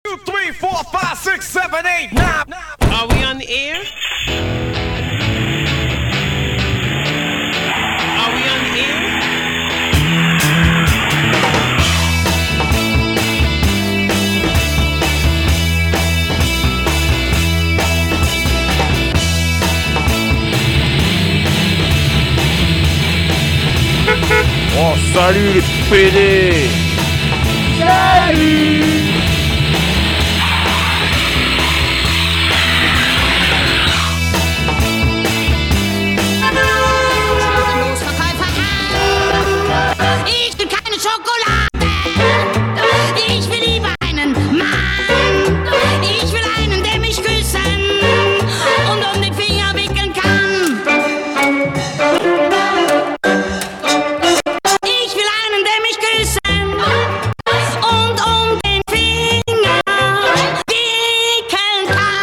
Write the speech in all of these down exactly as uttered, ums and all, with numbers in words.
two, three, four, five, six, seven, eight, nine. Are we on the air? Are we on the air? Oh, salut les P D! Salut! Ich will keine Schokolade. Ich will lieber einen Mann. Ich will einen, der mich küssen und um den Finger wickeln kann. Ich will einen, der mich küssen und um den Finger wickeln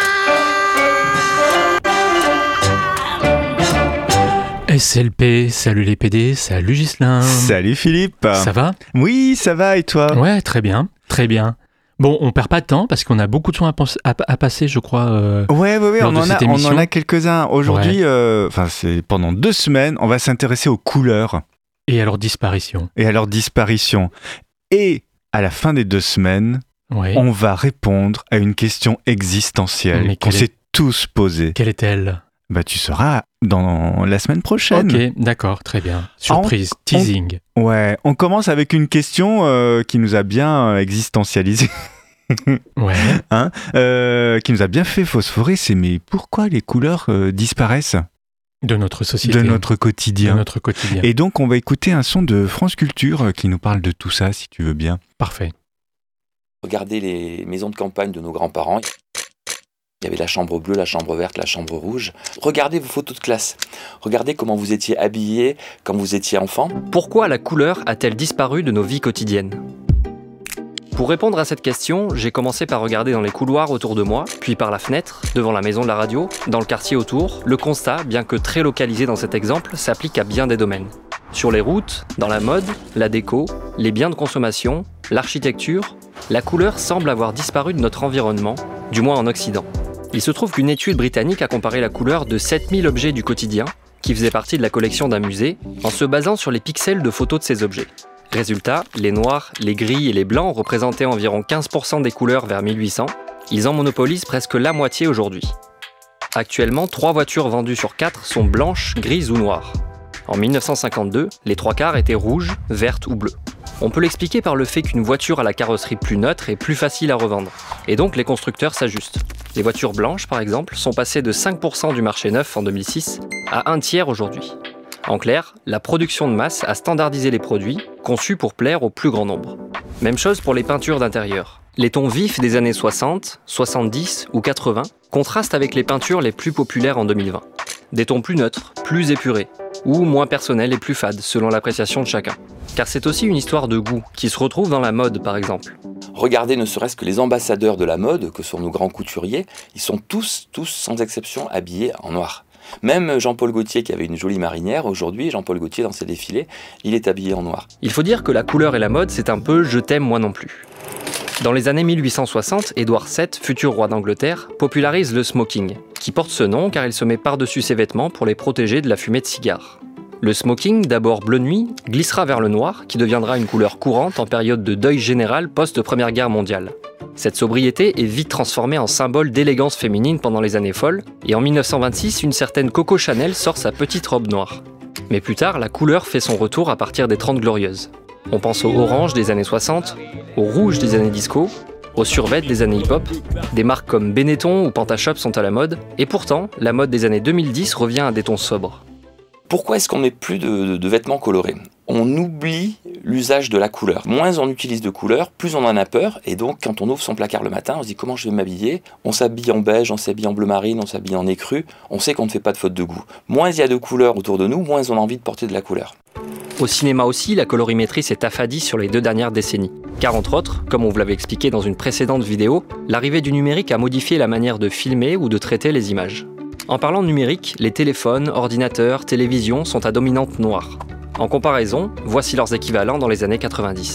kann. S L P, salut les P D, salut Ghislain. Salut Philippe. Ça va ? Oui, ça va et toi ? Ouais, très bien, très bien. Bon, on perd pas de temps parce qu'on a beaucoup de soins à, pens- à, à passer, je crois. Euh, Ouais, ouais, ouais, lors on de en, cette a, on émission. en a quelques-uns. Aujourd'hui, euh, enfin, c'est pendant deux semaines, on va s'intéresser aux couleurs Et à leur disparition. et à leur disparition. Et à la fin des deux semaines, Ouais. on va répondre à une question existentielle Mais qu'on quelle s'est est- tous posée. Quelle est-elle ? Bah, tu sauras dans la semaine prochaine. Ok, d'accord, très bien. Surprise, teasing. Ouais, on commence avec une question euh, qui nous a bien euh, existentialisé, Ouais. hein, euh, qui nous a bien fait phosphorer. C'est mais pourquoi les couleurs euh, disparaissent De notre société. de notre De quotidien? notre quotidien. Et donc, on va écouter un son de France Culture euh, qui nous parle de tout ça, si tu veux bien. Parfait. Regardez les maisons de campagne de nos grands-parents. Il y avait la chambre bleue, la chambre verte, la chambre rouge. Regardez vos photos de classe. Regardez comment vous étiez habillés quand vous étiez enfant. Pourquoi la couleur a-t-elle disparu de nos vies quotidiennes ? Pour répondre à cette question, j'ai commencé par regarder dans les couloirs autour de moi, puis par la fenêtre, devant la maison de la radio, dans le quartier autour. Le constat, bien que très localisé dans cet exemple, s'applique à bien des domaines. Sur les routes, dans la mode, la déco, les biens de consommation, l'architecture, la couleur semble avoir disparu de notre environnement, du moins en Occident. Il se trouve qu'une étude britannique a comparé la couleur de sept mille objets du quotidien, qui faisaient partie de la collection d'un musée, en se basant sur les pixels de photos de ces objets. Résultat, les noirs, les gris et les blancs représentaient environ quinze pour cent des couleurs vers mille huit cents. Ils en monopolisent presque la moitié aujourd'hui. Actuellement, trois voitures vendues sur quatre sont blanches, grises ou noires. En mille neuf cent cinquante-deux, les trois quarts étaient rouges, vertes ou bleues. On peut l'expliquer par le fait qu'une voiture à la carrosserie plus neutre est plus facile à revendre. Et donc les constructeurs s'ajustent. Les voitures blanches, par exemple, sont passées de cinq pour cent du marché neuf en deux mille six à un tiers aujourd'hui. En clair, la production de masse a standardisé les produits, conçus pour plaire au plus grand nombre. Même chose pour les peintures d'intérieur. Les tons vifs des années soixante, soixante-dix ou quatre-vingts contrastent avec les peintures les plus populaires en deux mille vingt. Des tons plus neutres, plus épurés, ou moins personnels et plus fades, selon l'appréciation de chacun. Car c'est aussi une histoire de goût, qui se retrouve dans la mode par exemple. Regardez ne serait-ce que les ambassadeurs de la mode, que sont nos grands couturiers, ils sont tous, tous sans exception habillés en noir. Même Jean-Paul Gaultier qui avait une jolie marinière, aujourd'hui Jean-Paul Gaultier dans ses défilés, il est habillé en noir. Il faut dire que la couleur et la mode, c'est un peu « je t'aime moi non plus ». Dans les années mille huit cent soixante, Édouard sept, futur roi d'Angleterre, popularise le smoking, qui porte ce nom car il se met par-dessus ses vêtements pour les protéger de la fumée de cigares. Le smoking, d'abord bleu nuit, glissera vers le noir, qui deviendra une couleur courante en période de deuil général post-Première Guerre mondiale. Cette sobriété est vite transformée en symbole d'élégance féminine pendant les années folles, et en mille neuf cent vingt-six, une certaine Coco Chanel sort sa petite robe noire. Mais plus tard, la couleur fait son retour à partir des Trente Glorieuses. On pense au orange des années soixante, au rouge des années disco, aux survêtements des années hip-hop. Des marques comme Benetton ou Pantashop sont à la mode, et pourtant, la mode des années deux mille dix revient à des tons sobres. Pourquoi est-ce qu'on met plus de, de, de vêtements colorés ? On oublie l'usage de la couleur. Moins on utilise de couleurs, plus on en a peur. Et donc, quand on ouvre son placard le matin, on se dit comment je vais m'habiller ? On s'habille en beige, on s'habille en bleu marine, on s'habille en écru. On sait qu'on ne fait pas de faute de goût. Moins il y a de couleurs autour de nous, moins on a envie de porter de la couleur. Au cinéma aussi, la colorimétrie s'est affadie sur les deux dernières décennies. Car entre autres, comme on vous l'avait expliqué dans une précédente vidéo, l'arrivée du numérique a modifié la manière de filmer ou de traiter les images. En parlant de numérique, les téléphones, ordinateurs, télévisions sont à dominante noire. En comparaison, voici leurs équivalents dans les années quatre-vingt-dix.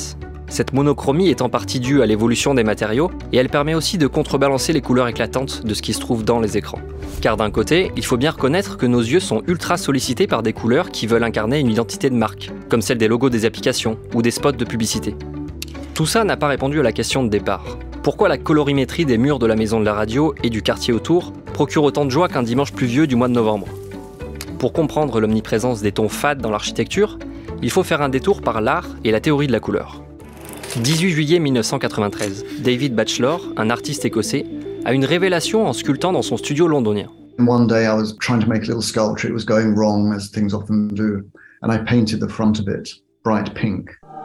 cette monochromie est en partie due à l'évolution des matériaux et elle permet aussi de contrebalancer les couleurs éclatantes de ce qui se trouve dans les écrans. Car d'un côté, il faut bien reconnaître que nos yeux sont ultra sollicités par des couleurs qui veulent incarner une identité de marque, comme celle des logos des applications ou des spots de publicité. Tout ça n'a pas répondu à la question de départ. Pourquoi la colorimétrie des murs de la maison de la radio et du quartier autour procure autant de joie qu'un dimanche pluvieux du mois de novembre ? Pour comprendre l'omniprésence des tons fades dans l'architecture, il faut faire un détour par l'art et la théorie de la couleur. dix-huit juillet mille neuf cent quatre-vingt-treize, David Batchelor, un artiste écossais, a une révélation en sculptant dans son studio londonien. One day I was trying to make a little sculpture. It was going wrong, as things often do, and I painted the front of it bright pink.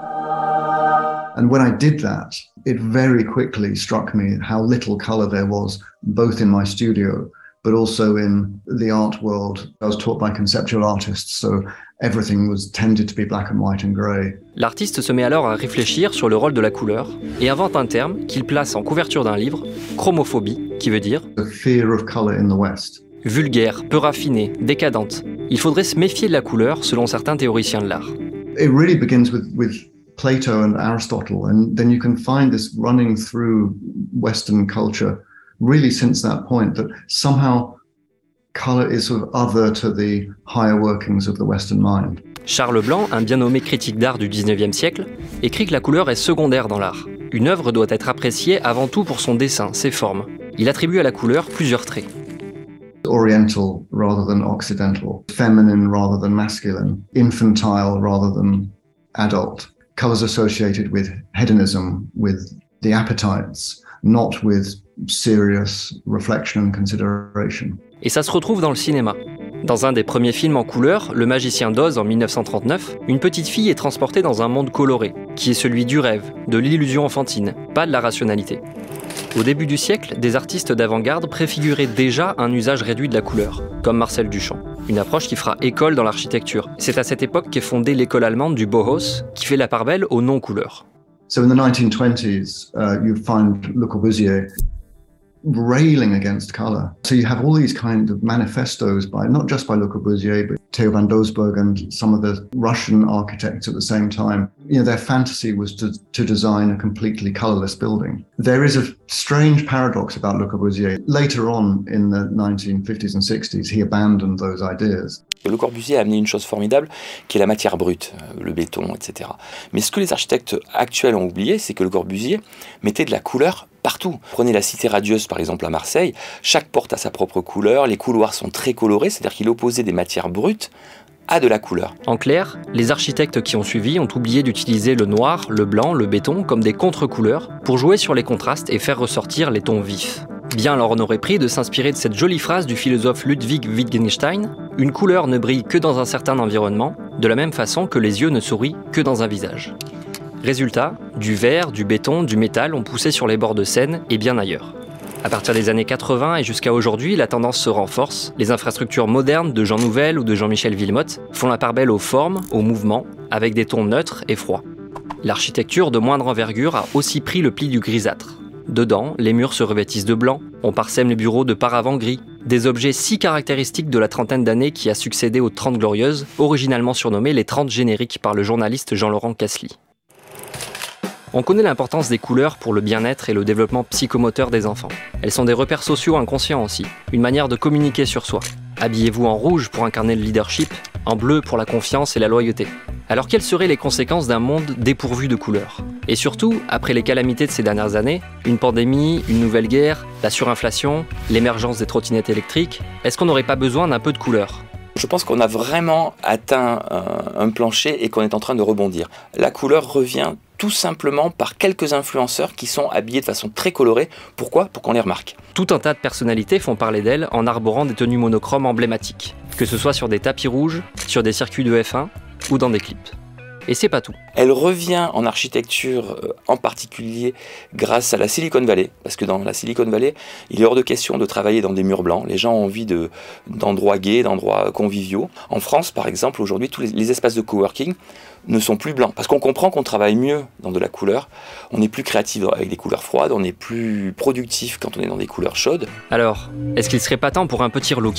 And when I did that, it very quickly struck me how little color there was, both in my studio, but also in the art world. I was taught by conceptual artists, so everything was tended to be black and white and grey. L'artiste se met alors à réfléchir sur le rôle de la couleur et invente un terme qu'il place en couverture d'un livre, chromophobie, qui veut dire The fear of color in the West. Vulgaire, peu raffinée, décadente. Il faudrait se méfier de la couleur selon certains théoriciens de l'art. It really begins with, with Plato and Aristotle, and then you can find this running through Western culture really since that point, that somehow color is sort of other to the higher workings of the Western mind. Charles Blanc, un bien nommé critique d'art du dix-neuvième siècle, écrit que la couleur est secondaire dans l'art. Une œuvre doit être appréciée avant tout pour son dessin, ses formes. Il attribue à la couleur plusieurs traits. Oriental rather than Occidental, feminine rather than masculine, infantile rather than adult. Colors associated with hedonism, with the appetites, not with serious reflection and consideration. Et ça se retrouve dans le cinéma. Dans un des premiers films en couleur, Le Magicien d'Oz en mille neuf cent trente-neuf, une petite fille est transportée dans un monde coloré, qui est celui du rêve, de l'illusion enfantine, pas de la rationalité. Au début du siècle, des artistes d'avant-garde préfiguraient déjà un usage réduit de la couleur, comme Marcel Duchamp. Une approche qui fera école dans l'architecture. C'est à cette époque qu'est fondée l'école allemande du Bauhaus, qui fait la part belle aux non-couleurs. So in the nineteen twenties, uh, you find Le Corbusier railing against color. So you have all these kind of manifestos by, not just by Le Corbusier, but Theo van Doesburg and some of the Russian architects at the same time. You know, their fantasy was to, to design a completely colorless building. There is a strange paradox about Le Corbusier. Later on in the nineteen fifties and sixties, he abandoned those ideas. Le Corbusier a amené une chose formidable, qui est la matière brute, le béton, et cetera. Mais ce que les architectes actuels ont oublié, c'est que Le Corbusier mettait de la couleur partout. Prenez la Cité radieuse, par exemple, à Marseille. Chaque porte a sa propre couleur, les couloirs sont très colorés, c'est-à-dire qu'il opposait des matières brutes à de la couleur. En clair, les architectes qui ont suivi ont oublié d'utiliser le noir, le blanc, le béton comme des contre-couleurs pour jouer sur les contrastes et faire ressortir les tons vifs. Bien leur en aurait pris de s'inspirer de cette jolie phrase du philosophe Ludwig Wittgenstein « Une couleur ne brille que dans un certain environnement, de la même façon que les yeux ne sourient que dans un visage ». Résultat, du verre, du béton, du métal ont poussé sur les bords de Seine et bien ailleurs. À partir des années quatre-vingts et jusqu'à aujourd'hui, la tendance se renforce. Les infrastructures modernes de Jean Nouvel ou de Jean-Michel Villemotte font la part belle aux formes, aux mouvements, avec des tons neutres et froids. L'architecture de moindre envergure a aussi pris le pli du grisâtre. Dedans, les murs se revêtissent de blanc, on parsème les bureaux de paravents gris, des objets si caractéristiques de la trentaine d'années qui a succédé aux Trente Glorieuses, originalement surnommées les Trente Génériques par le journaliste Jean-Laurent Casely. On connaît l'importance des couleurs pour le bien-être et le développement psychomoteur des enfants. Elles sont des repères sociaux inconscients aussi, une manière de communiquer sur soi. Habillez-vous en rouge pour incarner le leadership, en bleu pour la confiance et la loyauté. Alors quelles seraient les conséquences d'un monde dépourvu de couleurs ? Et surtout, après les calamités de ces dernières années, une pandémie, une nouvelle guerre, la surinflation, l'émergence des trottinettes électriques, est-ce qu'on n'aurait pas besoin d'un peu de couleur ? Je pense qu'on a vraiment atteint un, un plancher et qu'on est en train de rebondir. La couleur revient tout simplement par quelques influenceurs qui sont habillés de façon très colorée. Pourquoi ? Pour qu'on les remarque. Tout un tas de personnalités font parler d'elles en arborant des tenues monochromes emblématiques, que ce soit sur des tapis rouges, sur des circuits de F un ou dans des clips. Et c'est pas tout. Elle revient en architecture, euh, en particulier grâce à la Silicon Valley, parce que dans la Silicon Valley, il est hors de question de travailler dans des murs blancs. Les gens ont envie de, d'endroits gays, d'endroits conviviaux. En France, par exemple, aujourd'hui, tous les, les espaces de coworking ne sont plus blancs, parce qu'on comprend qu'on travaille mieux dans de la couleur. On est plus créatif avec des couleurs froides, on est plus productif quand on est dans des couleurs chaudes. Alors, est-ce qu'il serait pas temps pour un petit relooking ?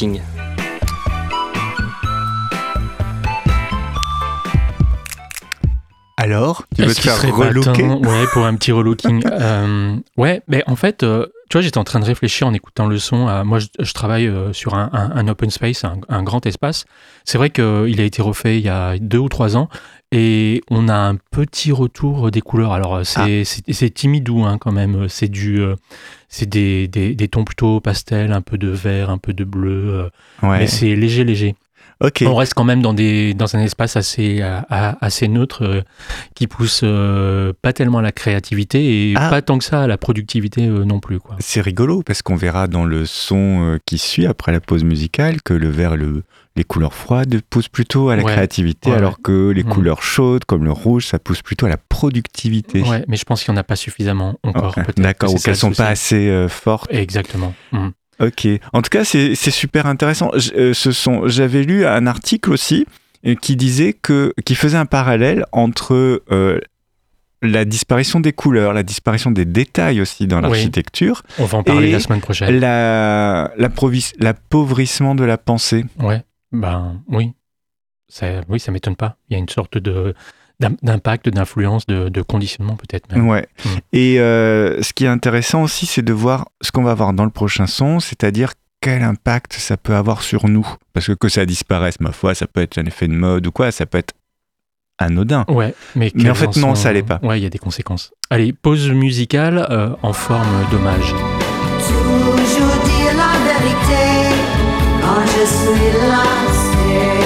Alors, tu veux Est-ce te qu'il faire serait pas relooker? temps, ouais, pour un petit relooking. euh, ouais, mais en fait, euh, tu vois, j'étais en train de réfléchir en écoutant le son. À, moi, je, je travaille euh, sur un, un, un open space, un, un grand espace. C'est vrai qu'il a été refait il y a deux ou trois ans. Et on a un petit retour des couleurs. Alors, c'est, Ah. c'est, c'est timidou hein, quand même. C'est, du, euh, c'est des, des, des tons plutôt pastels, un peu de vert, un peu de bleu. Euh, Ouais. Mais c'est léger, léger. Ok. On reste quand même dans, des, dans un espace assez, à, assez neutre euh, qui pousse euh, pas tellement à la créativité et Ah. pas tant que ça à la productivité euh, non plus. Quoi. C'est rigolo parce qu'on verra dans le son euh, qui suit après la pause musicale que le vert, le, les couleurs froides poussent plutôt à la Ouais. créativité, Ouais, alors que les Mhm. couleurs chaudes comme le rouge, ça pousse plutôt à la productivité. Ouais, mais je pense qu'il n'y en a pas suffisamment encore. Ouais. Peut-être. D'accord, C'est ou ça, qu'elles le sont souci. pas assez euh, fortes. Exactement. Mhm. Ok. En tout cas, c'est c'est super intéressant. J- euh, ce sont, j'avais lu un article aussi euh, qui disait que, qui faisait un parallèle entre euh, la disparition des couleurs, la disparition des détails aussi dans Oui. l'architecture, On va en parler Et la semaine prochaine. la, l'approvis- l'appauvrissement de la pensée. Ouais, ben oui. Ça, oui, ça m'étonne pas. Il y a une sorte de, d'im- d'impact, d'influence, de, de conditionnement peut-être même. Ouais. Mm. Et euh, ce qui est intéressant aussi, c'est de voir ce qu'on va voir dans le prochain son, c'est-à-dire quel impact ça peut avoir sur nous. Parce que que ça disparaisse, ma foi, ça peut être un effet de mode ou quoi, ça peut être anodin. Ouais, mais, Mais en quelles fait, en non, sont- ça l'est pas. Ouais, il y a des conséquences. Allez, pause musicale euh, en forme d'hommage. Toujours dire la vérité quand je suis lassé.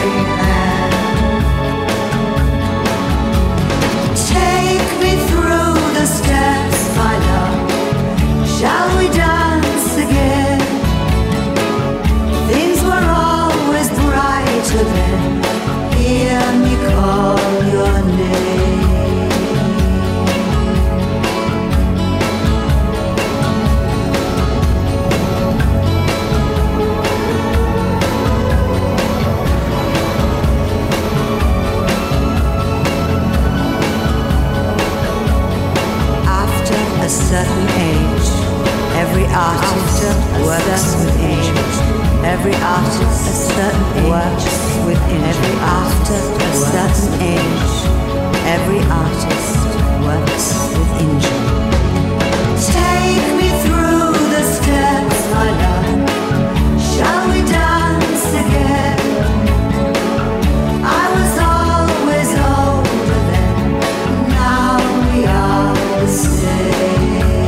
Take me through the steps, my love. Shall we dance again? Things were always brighter then. Hear me call your name. After a certain age, every artist works with age. Every artist a certain works within. Every after a certain age, every artist works with injury. Take me through the steps, my love. Shall we dance again? I was always older then. Now we are the same.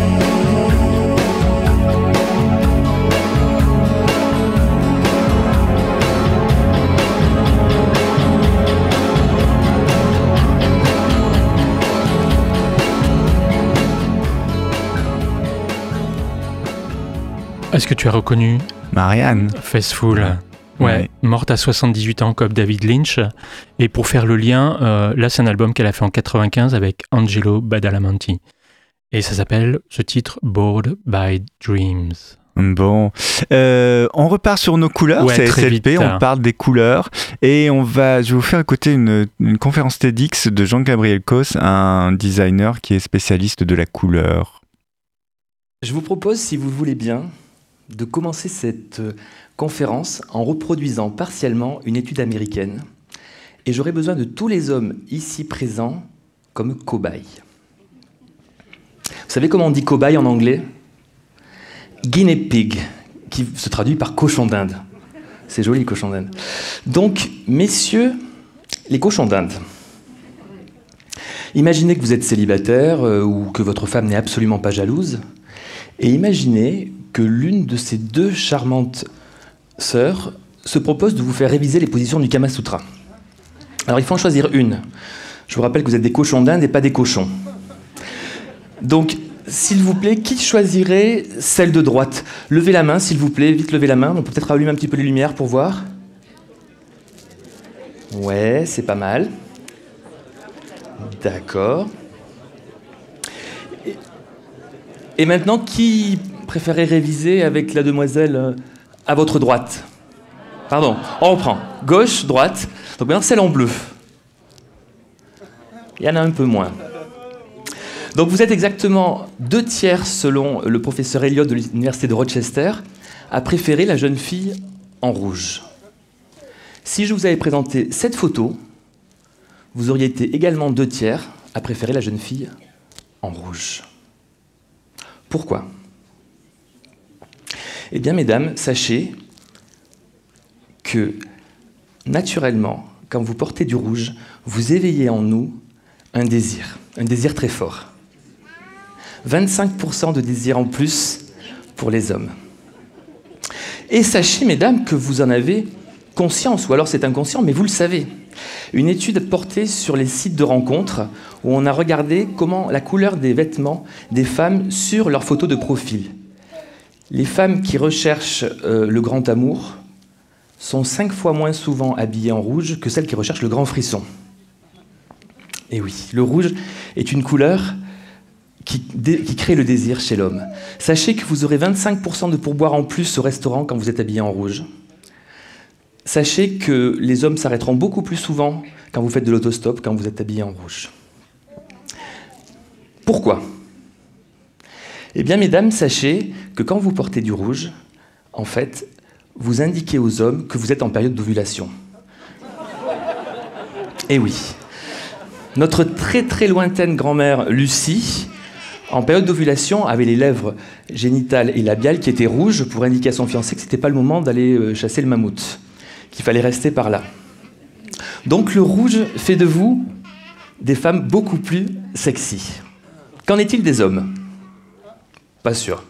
Est-ce que tu as reconnu Marianne. Faithful? Ouais. Ouais, Ouais. morte à soixante-dix-huit ans comme David Lynch. Et pour faire le lien, euh, là c'est un album qu'elle a fait en quatre-vingt-quinze avec Angelo Badalamenti. Et ça s'appelle, ce titre, Bored by Dreams. Bon, Euh, on repart sur nos couleurs, Ouais, c'est très S L P, vite, on hein. parle des couleurs et on va, je vais vous faire écouter une, une conférence TEDx de Jean-Gabriel Cos, un designer qui est spécialiste de la couleur. Je vous propose, si vous le voulez bien, de commencer cette euh, conférence en reproduisant partiellement une étude américaine. Et j'aurai besoin de tous les hommes ici présents comme cobayes. Vous savez comment on dit cobaye en anglais? Guinea pig, qui se traduit par cochon d'Inde. C'est joli, cochon d'Inde. Donc, messieurs, les cochons d'Inde. Imaginez que vous êtes célibataire euh, ou que votre femme n'est absolument pas jalouse. Et imaginez que l'une de ces deux charmantes sœurs se propose de vous faire réviser les positions du Kama Sutra. Alors il faut en choisir une. Je vous rappelle que vous êtes des cochons d'Inde et pas des cochons. Donc, s'il vous plaît, qui choisirait celle de droite? Levez la main, s'il vous plaît, vite levez la main. On peut peut-être allumer un petit peu les lumières pour voir. Ouais, c'est pas mal. D'accord. Et, et maintenant, qui préférait réviser avec la demoiselle euh, à votre droite? Pardon, on reprend. Gauche, droite. Donc maintenant, celle en bleu. Il y en a un peu moins. Donc vous êtes exactement deux tiers, selon le professeur Elliott de l'université de Rochester, à préférer la jeune fille en rouge. Si je vous avais présenté cette photo, vous auriez été également deux tiers à préférer la jeune fille en rouge. Pourquoi ? Eh bien, mesdames, sachez que, naturellement, quand vous portez du rouge, vous éveillez en nous un désir, un désir très fort. vingt-cinq pour cent de désir en plus pour les hommes. Et sachez, mesdames, que vous en avez conscience, ou alors c'est inconscient, mais vous le savez. Une étude portée sur les sites de rencontres où on a regardé comment la couleur des vêtements des femmes sur leurs photos de profil. Les femmes qui recherchent euh, le grand amour sont cinq fois moins souvent habillées en rouge que celles qui recherchent le grand frisson. Et oui, le rouge est une couleur qui, dé, qui crée le désir chez l'homme. Sachez que vous aurez vingt-cinq pour cent de pourboire en plus au restaurant quand vous êtes habillé en rouge. Sachez que les hommes s'arrêteront beaucoup plus souvent quand vous faites de l'autostop, quand vous êtes habillé en rouge. Pourquoi ? Eh bien, mesdames, sachez que quand vous portez du rouge, en fait, vous indiquez aux hommes que vous êtes en période d'ovulation. Eh oui. Notre très très lointaine grand-mère Lucie, en période d'ovulation, avait les lèvres génitales et labiales qui étaient rouges pour indiquer à son fiancé que ce n'était pas le moment d'aller chasser le mammouth, qu'il fallait rester par là. Donc le rouge fait de vous des femmes beaucoup plus sexy. Qu'en est-il des hommes ? Pas sûr.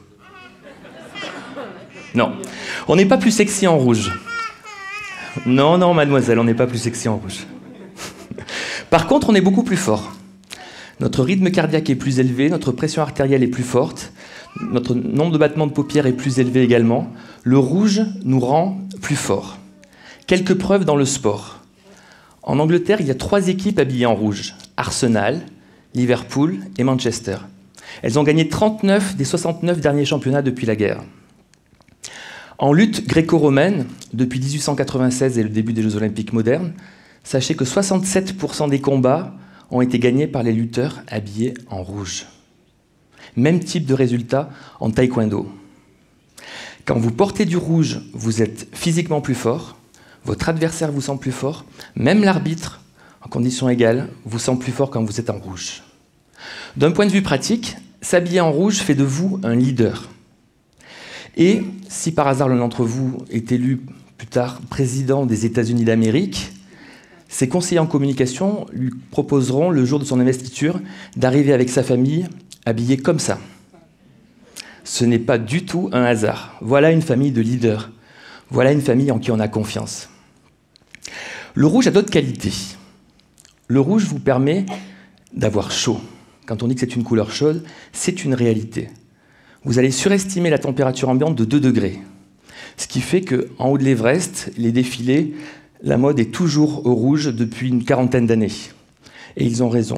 Non. On n'est pas plus sexy en rouge. Non, non, mademoiselle, on n'est pas plus sexy en rouge. Par contre, on est beaucoup plus fort. Notre rythme cardiaque est plus élevé, notre pression artérielle est plus forte, notre nombre de battements de paupières est plus élevé également. Le rouge nous rend plus forts. Quelques preuves dans le sport. En Angleterre, il y a trois équipes habillées en rouge. Arsenal, Liverpool et Manchester. Elles ont gagné trente-neuf des soixante-neuf derniers championnats depuis la guerre. En lutte gréco-romaine, depuis dix-huit cent quatre-vingt-seize et le début des Jeux olympiques modernes, sachez que soixante-sept pour cent des combats ont été gagnés par les lutteurs habillés en rouge. Même type de résultat en taekwondo. Quand vous portez du rouge, vous êtes physiquement plus fort, votre adversaire vous sent plus fort, même l'arbitre, en conditions égales, vous sent plus fort quand vous êtes en rouge. D'un point de vue pratique, s'habiller en rouge fait de vous un leader. Et si par hasard l'un d'entre vous est élu plus tard président des États-Unis d'Amérique, ses conseillers en communication lui proposeront, le jour de son investiture, d'arriver avec sa famille habillée comme ça. Ce n'est pas du tout un hasard. Voilà une famille de leaders. Voilà une famille en qui on a confiance. Le rouge a d'autres qualités. Le rouge vous permet d'avoir chaud. Quand on dit que c'est une couleur chaude, c'est une réalité. Vous allez surestimer la température ambiante de deux degrés. Ce qui fait qu'en haut de l'Everest, les défilés, la mode est toujours au rouge depuis une quarantaine d'années. Et ils ont raison.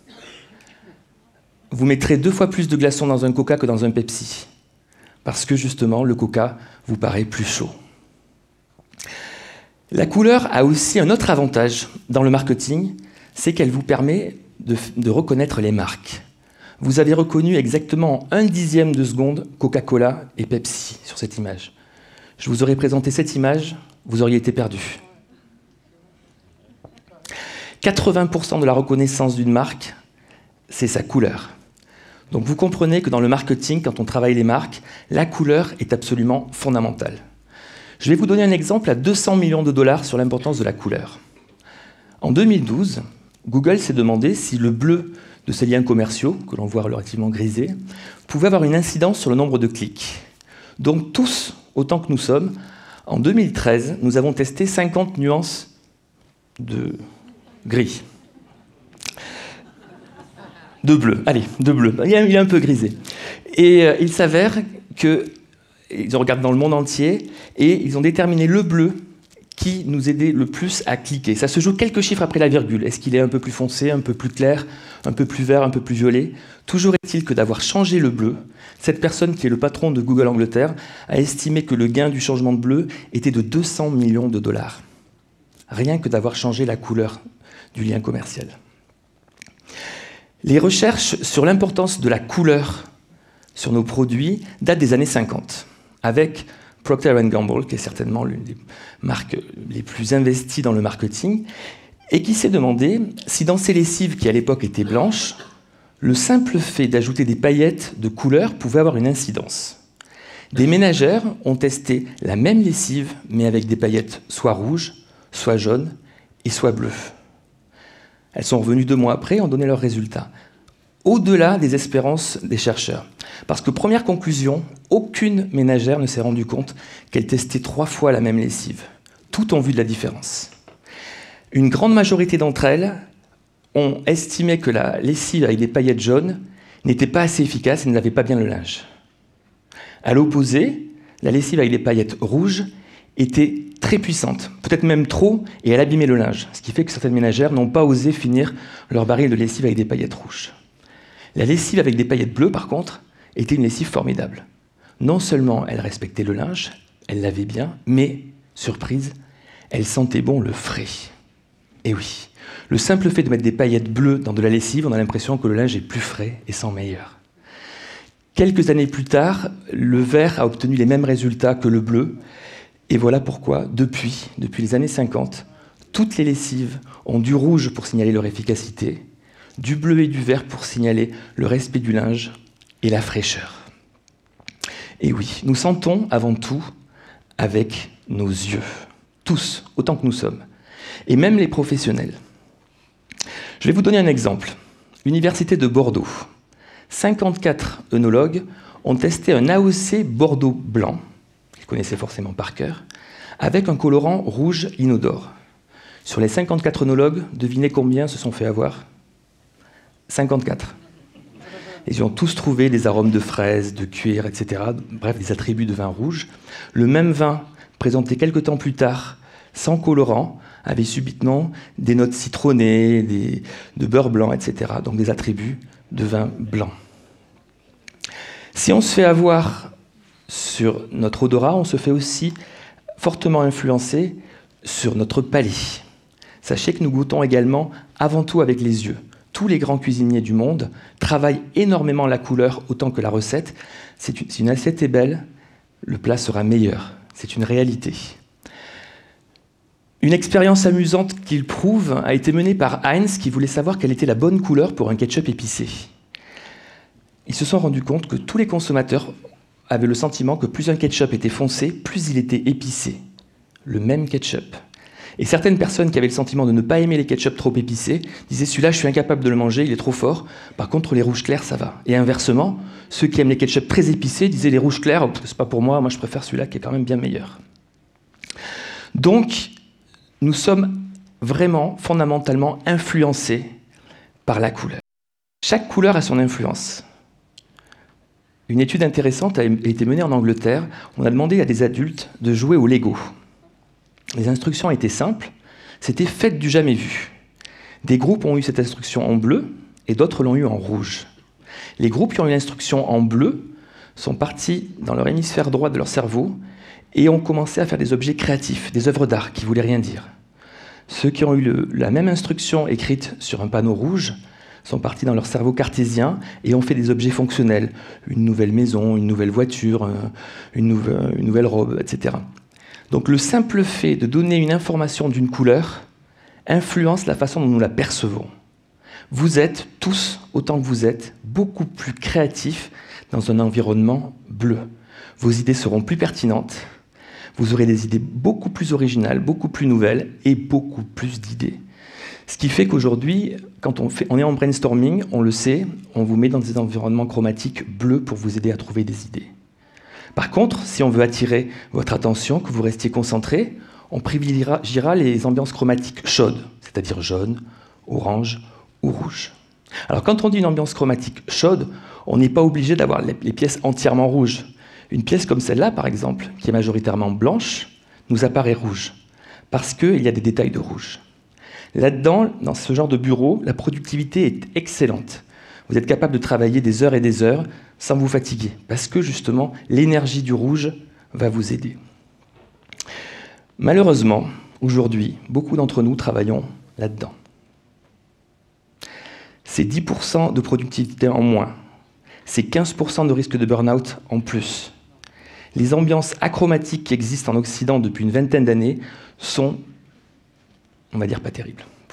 Vous mettrez deux fois plus de glaçons dans un Coca que dans un Pepsi. Parce que justement, le Coca vous paraît plus chaud. La couleur a aussi un autre avantage dans le marketing, c'est qu'elle vous permet de, de reconnaître les marques. Vous avez reconnu exactement en un dixième de seconde Coca-Cola et Pepsi sur cette image. Je vous aurais présenté cette image, vous auriez été perdu. quatre-vingts pour cent de la reconnaissance d'une marque, c'est sa couleur. Donc vous comprenez que dans le marketing, quand on travaille les marques, la couleur est absolument fondamentale. Je vais vous donner un exemple à deux cents millions de dollars sur l'importance de la couleur. En deux mille douze, Google s'est demandé si le bleu de ces liens commerciaux, que l'on voit relativement grisés, pouvait avoir une incidence sur le nombre de clics. Donc tous, autant que nous sommes, en deux mille treize, nous avons testé cinquante nuances de gris. De bleu, allez, de bleu. Il est un peu grisé. Et euh, il s'avère qu'ils ont regardé dans le monde entier et ils ont déterminé le bleu qui nous aidait le plus à cliquer. Ça se joue quelques chiffres après la virgule. Est-ce qu'il est un peu plus foncé, un peu plus clair, un peu plus vert, un peu plus violet ? Toujours est-il que d'avoir changé le bleu, cette personne qui est le patron de Google Angleterre a estimé que le gain du changement de bleu était de deux cents millions de dollars. Rien que d'avoir changé la couleur du lien commercial. Les recherches sur l'importance de la couleur sur nos produits datent des années cinquante, avec Procter and Gamble, qui est certainement l'une des marques les plus investies dans le marketing. et qui s'est demandé si dans ces lessives qui à l'époque étaient blanches, le simple fait d'ajouter des paillettes de couleur pouvait avoir une incidence. Des ménagères ont testé la même lessive, mais avec des paillettes soit rouges, soit jaunes et soit bleues. Elles sont revenues deux mois après et ont donné leurs résultats, au-delà des espérances des chercheurs. Parce que, première conclusion, aucune ménagère ne s'est rendue compte qu'elle testait trois fois la même lessive. Toutes ont vu de la différence. Une grande majorité d'entre elles ont estimé que la lessive avec des paillettes jaunes n'était pas assez efficace et ne lavait pas bien le linge. À l'opposé, la lessive avec des paillettes rouges était très puissante, peut-être même trop, et elle abîmait le linge, ce qui fait que certaines ménagères n'ont pas osé finir leur baril de lessive avec des paillettes rouges. La lessive avec des paillettes bleues, par contre, était une lessive formidable. Non seulement elle respectait le linge, elle lavait bien, mais, surprise, elle sentait bon le frais. Et oui, le simple fait de mettre des paillettes bleues dans de la lessive, on a l'impression que le linge est plus frais et sent meilleur. Quelques années plus tard, le vert a obtenu les mêmes résultats que le bleu, et voilà pourquoi, depuis, depuis les années cinquante, toutes les lessives ont du rouge pour signaler leur efficacité, du bleu et du vert pour signaler le respect du linge et la fraîcheur. Et oui, nous sentons avant tout avec nos yeux, tous, autant que nous sommes, et même les professionnels. Je vais vous donner un exemple. L'Université de Bordeaux. cinquante-quatre œnologues ont testé un A O C Bordeaux blanc, qu'ils connaissaient forcément par cœur, avec un colorant rouge inodore. Sur les cinquante-quatre œnologues, devinez combien se sont fait avoir ? cinquante-quatre. Ils ont tous trouvé des arômes de fraises, de cuir, et cetera. Bref, des attributs de vin rouge. Le même vin, présenté quelque temps plus tard, sans colorant, avait subitement des notes citronnées, des, de beurre blanc, et cetera. Donc des attributs de vin blanc. Si on se fait avoir sur notre odorat, on se fait aussi fortement influencer sur notre palais. Sachez que nous goûtons également avant tout avec les yeux. Tous les grands cuisiniers du monde travaillent énormément la couleur autant que la recette. C'est une, si une assiette est belle, le plat sera meilleur. C'est une réalité. Une expérience amusante qu'il prouve a été menée par Heinz qui voulait savoir quelle était la bonne couleur pour un ketchup épicé. Ils se sont rendus compte que tous les consommateurs avaient le sentiment que plus un ketchup était foncé, plus il était épicé. Le même ketchup. Et certaines personnes qui avaient le sentiment de ne pas aimer les ketchups trop épicés disaient « celui-là, je suis incapable de le manger, il est trop fort. Par contre, les rouges clairs, ça va. » Et inversement, ceux qui aiment les ketchups très épicés disaient « les rouges clairs, c'est pas pour moi, moi je préfère celui-là qui est quand même bien meilleur. » Donc, nous sommes vraiment fondamentalement influencés par la couleur. Chaque couleur a son influence. Une étude intéressante a été menée en Angleterre. On a demandé à des adultes de jouer au Lego. Les instructions étaient simples, c'était « faites du jamais vu ». Des groupes ont eu cette instruction en bleu et d'autres l'ont eu en rouge. Les groupes qui ont eu l'instruction en bleu sont partis dans leur hémisphère droit de leur cerveau et ont commencé à faire des objets créatifs, des œuvres d'art qui ne voulaient rien dire. Ceux qui ont eu le, la même instruction écrite sur un panneau rouge sont partis dans leur cerveau cartésien et ont fait des objets fonctionnels, une nouvelle maison, une nouvelle voiture, une nouvelle, une nouvelle robe, et cetera. Donc le simple fait de donner une information d'une couleur influence la façon dont nous la percevons. Vous êtes tous, autant que vous êtes, beaucoup plus créatifs dans un environnement bleu. Vos idées seront plus pertinentes, vous aurez des idées beaucoup plus originales, beaucoup plus nouvelles et beaucoup plus d'idées. Ce qui fait qu'aujourd'hui, quand on, fait, on est en brainstorming, on le sait, on vous met dans des environnements chromatiques bleus pour vous aider à trouver des idées. Par contre, si on veut attirer votre attention, que vous restiez concentré, on privilégiera les ambiances chromatiques chaudes, c'est-à-dire jaune, orange ou rouge. Alors quand on dit une ambiance chromatique chaude, on n'est pas obligé d'avoir les pièces entièrement rouges. Une pièce comme celle-là, par exemple, qui est majoritairement blanche, nous apparaît rouge, parce qu'il y a des détails de rouge. Là-dedans, dans ce genre de bureau, la productivité est excellente. Vous êtes capable de travailler des heures et des heures sans vous fatiguer, parce que justement, l'énergie du rouge va vous aider. Malheureusement, aujourd'hui, beaucoup d'entre nous travaillons là-dedans. C'est dix pour cent de productivité en moins, c'est quinze pour cent de risque de burn-out en plus. Les ambiances achromatiques qui existent en Occident depuis une vingtaine d'années sont, on va dire, pas terribles,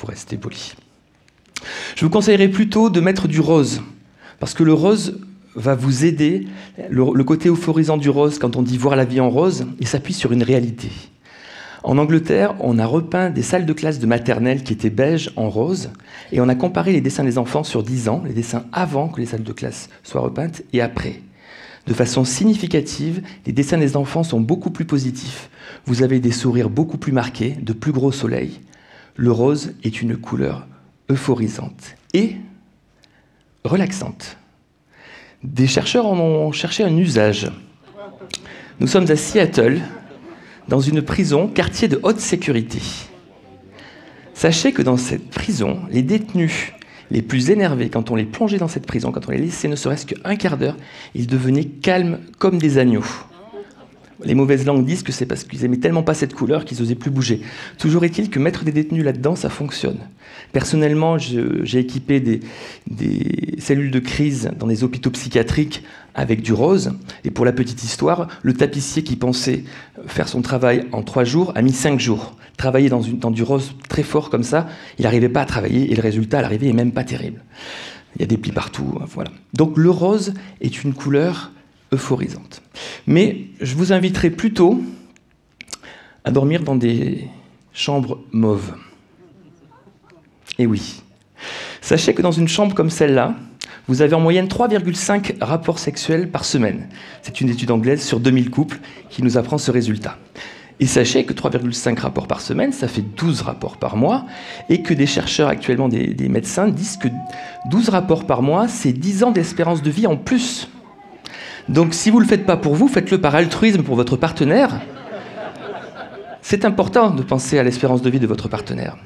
pour rester poli. Je vous conseillerais plutôt de mettre du rose, parce que le rose va vous aider. Le, le côté euphorisant du rose, quand on dit voir la vie en rose, il s'appuie sur une réalité. En Angleterre, on a repeint des salles de classe de maternelle qui étaient beiges en rose, et on a comparé les dessins des enfants sur dix ans, les dessins avant que les salles de classe soient repeintes et après. De façon significative, les dessins des enfants sont beaucoup plus positifs. Vous avez des sourires beaucoup plus marqués, de plus gros soleils. Le rose est une couleur euphorisante et relaxante. Des chercheurs en ont cherché un usage. Nous sommes à Seattle, dans une prison, quartier de haute sécurité. Sachez que dans cette prison, les détenus les plus énervés, quand on les plongeait dans cette prison, quand on les laissait ne serait-ce qu'un quart d'heure, ils devenaient calmes comme des agneaux. Les mauvaises langues disent que c'est parce qu'ils aimaient tellement pas cette couleur qu'ils n'osaient plus bouger. Toujours est-il que mettre des détenus là-dedans, ça fonctionne. Personnellement, je, j'ai équipé des, des cellules de crise dans des hôpitaux psychiatriques avec du rose. Et pour la petite histoire, le tapissier qui pensait faire son travail en trois jours a mis cinq jours. Travailler dans, une, dans du rose très fort comme ça, il n'arrivait pas à travailler et le résultat à l'arrivée est même pas terrible. Il y a des plis partout, voilà. Donc le rose est une couleur euphorisante. Mais je vous inviterai plutôt à dormir dans des chambres mauves. Et oui, sachez que dans une chambre comme celle-là, vous avez en moyenne trois virgule cinq rapports sexuels par semaine. C'est une étude anglaise sur deux mille couples qui nous apprend ce résultat. Et sachez que trois virgule cinq rapports par semaine, ça fait douze rapports par mois, et que des chercheurs actuellement, des, des médecins, disent que douze rapports par mois, c'est dix ans d'espérance de vie en plus. Donc si vous ne le faites pas pour vous, faites-le par altruisme pour votre partenaire. C'est important de penser à l'espérance de vie de votre partenaire.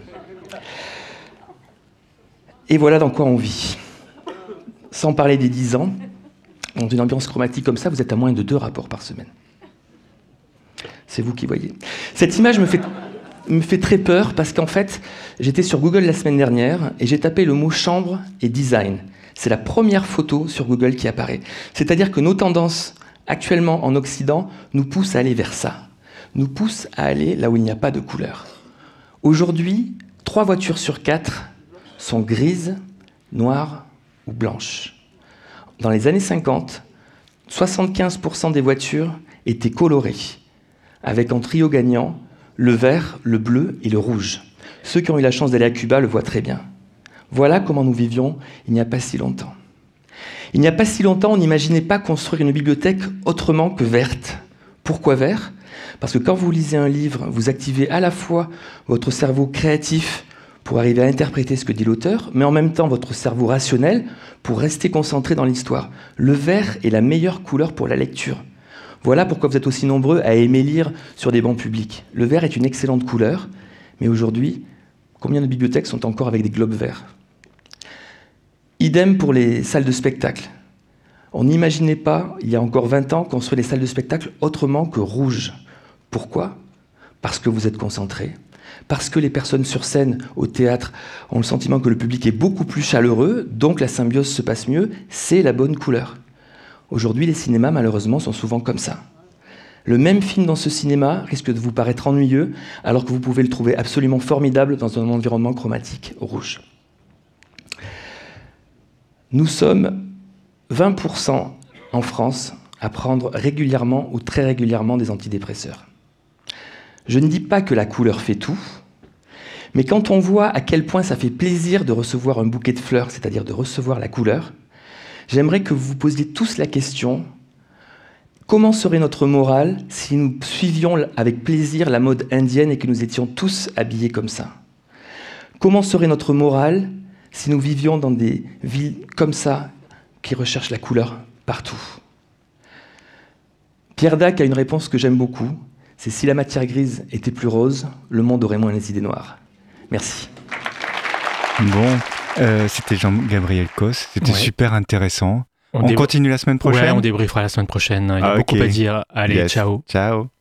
Et voilà dans quoi on vit. Sans parler des dix ans, dans une ambiance chromatique comme ça, vous êtes à moins de deux rapports par semaine. C'est vous qui voyez. Cette image me fait, me fait très peur parce qu'en fait, j'étais sur Google la semaine dernière et j'ai tapé le mot chambre et design. C'est la première photo sur Google qui apparaît. C'est-à-dire que nos tendances actuellement en Occident nous poussent à aller vers ça. Nous poussent à aller là où il n'y a pas de couleur. Aujourd'hui, trois voitures sur quatre sont grises, noires ou blanches. Dans les années cinquante, soixante-quinze pour cent des voitures étaient colorées, avec en trio gagnant le vert, le bleu et le rouge. Ceux qui ont eu la chance d'aller à Cuba le voient très bien. Voilà comment nous vivions il n'y a pas si longtemps. Il n'y a pas si longtemps, on n'imaginait pas construire une bibliothèque autrement que verte. Pourquoi vert ? Parce que quand vous lisez un livre, vous activez à la fois votre cerveau créatif pour arriver à interpréter ce que dit l'auteur, mais en même temps votre cerveau rationnel pour rester concentré dans l'histoire. Le vert est la meilleure couleur pour la lecture. Voilà pourquoi vous êtes aussi nombreux à aimer lire sur des bancs publics. Le vert est une excellente couleur, mais aujourd'hui, combien de bibliothèques sont encore avec des globes verts ? Idem pour les salles de spectacle. On n'imaginait pas, il y a encore vingt ans, construire les salles de spectacle autrement que rouges. Pourquoi ? Parce que vous êtes concentrés. Parce que les personnes sur scène, au théâtre, ont le sentiment que le public est beaucoup plus chaleureux, donc la symbiose se passe mieux, c'est la bonne couleur. Aujourd'hui, les cinémas, malheureusement, sont souvent comme ça. Le même film dans ce cinéma risque de vous paraître ennuyeux, alors que vous pouvez le trouver absolument formidable dans un environnement chromatique rouge. Nous sommes vingt pour cent en France à prendre régulièrement ou très régulièrement des antidépresseurs. Je ne dis pas que la couleur fait tout, mais quand on voit à quel point ça fait plaisir de recevoir un bouquet de fleurs, c'est-à-dire de recevoir la couleur, j'aimerais que vous vous posiez tous la question, comment serait notre morale si nous suivions avec plaisir la mode indienne et que nous étions tous habillés comme ça ? Comment serait notre morale si nous vivions dans des villes comme ça, qui recherchent la couleur partout ? Pierre Dac a une réponse que j'aime beaucoup, c'est si la matière grise était plus rose, le monde aurait moins les idées noires. Merci. Bon, euh, c'était Jean-Gabriel Cos, c'était ouais. super intéressant. On, on débr... continue la semaine prochaine ? Ouais, on débriefera la semaine prochaine, il y a ah, beaucoup okay. à dire. Allez, yes. ciao. Ciao.